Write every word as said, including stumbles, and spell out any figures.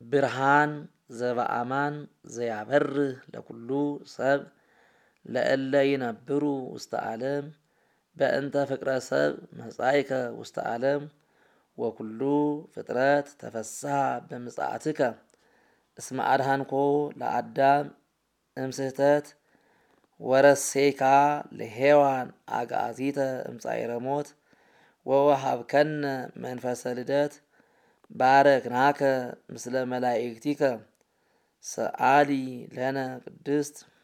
ብርሃን ዘበአማን ዘያበርህ ለኩሉ ሰብ ለእለ ይነብሩ ውስተ ዓለም በእንተ ፍቅረ ሰብ መጻእከ ውስተ ዓለም ወኩሉ ፍጥረት ተፈስሐ በምጽአትከ እስመ አድኃንኮ ለአዳም እምስህተት ወረሴካ ለሔዋን አግዓዚተ እምጻዕረ ሞት ወወሃብከነ መንፈሰ ልደት ባረክናከ ምስለ መላእክቲከ ሰአሊ ለነ ቅድስት